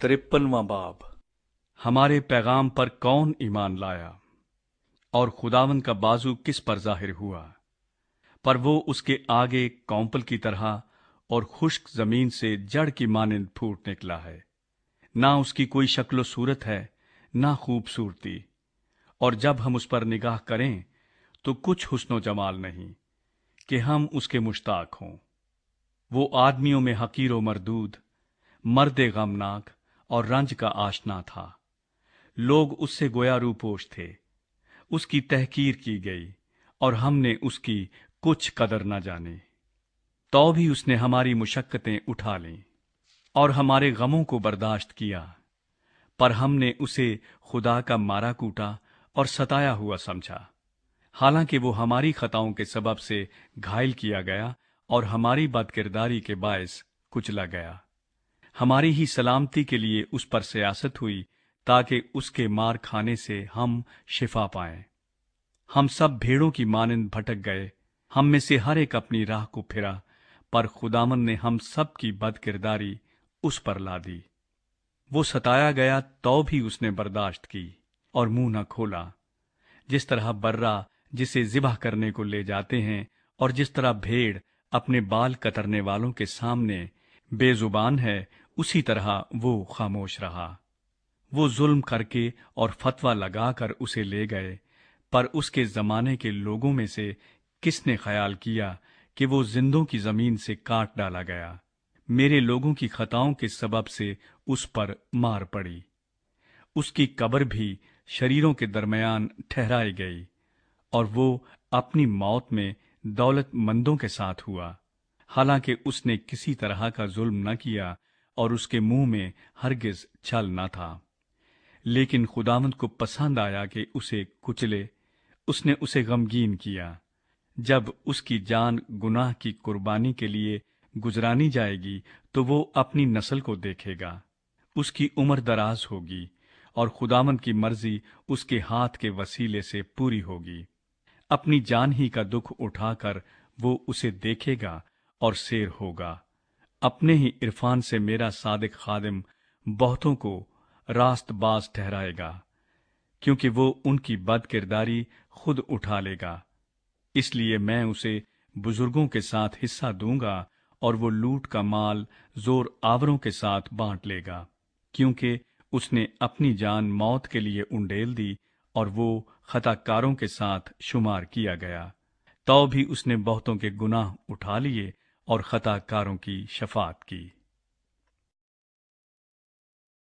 53واں باب۔ ہمارے پیغام پر کون ایمان لایا اور خداوند کا بازو کس پر ظاہر ہوا؟ پر وہ اس کے آگے کونپل کی طرح اور خشک زمین سے جڑ کی مانند پھوٹ نکلا ہے، نہ اس کی کوئی شکل و صورت ہے نہ خوبصورتی، اور جب ہم اس پر نگاہ کریں تو کچھ حسن و جمال نہیں کہ ہم اس کے مشتاق ہوں۔ وہ آدمیوں میں حقیر و مردود، مرد غمناک اور رنج کا آشنا تھا۔ لوگ اس سے گویا روپوش تھے، اس کی تحقیر کی گئی اور ہم نے اس کی کچھ قدر نہ جانی۔ تو بھی اس نے ہماری مشقتیں اٹھا لیں اور ہمارے غموں کو برداشت کیا، پر ہم نے اسے خدا کا مارا کوٹا اور ستایا ہوا سمجھا، حالانکہ وہ ہماری خطاؤں کے سبب سے گھائل کیا گیا اور ہماری بدکرداری کے باعث کچلا گیا۔ ہماری ہی سلامتی کے لیے اس پر سیاست ہوئی تاکہ اس کے مار کھانے سے ہم شفا پائیں۔ ہم سب بھیڑوں کی مانند بھٹک گئے، ہم میں سے ہر ایک اپنی راہ کو پھرا، پر خداوند نے ہم سب کی بدکرداری اس پر لا دی۔ وہ ستایا گیا تو بھی اس نے برداشت کی اور منہ نہ کھولا، جس طرح برہ جسے ذبح کرنے کو لے جاتے ہیں اور جس طرح بھیڑ اپنے بال کترنے والوں کے سامنے بے زبان ہے، اسی طرح وہ خاموش رہا۔ وہ ظلم کر کے اور فتویٰ لگا کر اسے لے گئے، پر اس کے زمانے کے لوگوں میں سے کس نے خیال کیا کہ وہ زندوں کی زمین سے کاٹ ڈالا گیا؟ میرے لوگوں کی خطاؤں کے سبب سے اس پر مار پڑی۔ اس کی قبر بھی شریروں کے درمیان ٹھہرائی گئی، اور وہ اپنی موت میں دولت مندوں کے ساتھ ہوا، حالانکہ اس نے کسی طرح کا ظلم نہ کیا اور اس کے منہ میں ہرگز چھل نہ تھا۔ لیکن خداوند کو پسند آیا کہ اسے کچلے، اس نے اسے غمگین کیا۔ جب اس کی جان گناہ کی قربانی کے لیے گزرانی جائے گی تو وہ اپنی نسل کو دیکھے گا، اس کی عمر دراز ہوگی اور خداوند کی مرضی اس کے ہاتھ کے وسیلے سے پوری ہوگی۔ اپنی جان ہی کا دکھ اٹھا کر وہ اسے دیکھے گا اور سیر ہوگا۔ اپنے ہی عرفان سے میرا صادق خادم بہتوں کو راست باز ٹھہرائے گا، کیونکہ وہ ان کی بد کرداری خود اٹھا لے گا۔ اس لیے میں اسے بزرگوں کے ساتھ حصہ دوں گا اور وہ لوٹ کا مال زور آوروں کے ساتھ بانٹ لے گا، کیونکہ اس نے اپنی جان موت کے لیے انڈیل دی اور وہ خطا کاروں کے ساتھ شمار کیا گیا۔ تو بھی اس نے بہتوں کے گناہ اٹھا لیے اور خطا کاروں کی شفاعت کی۔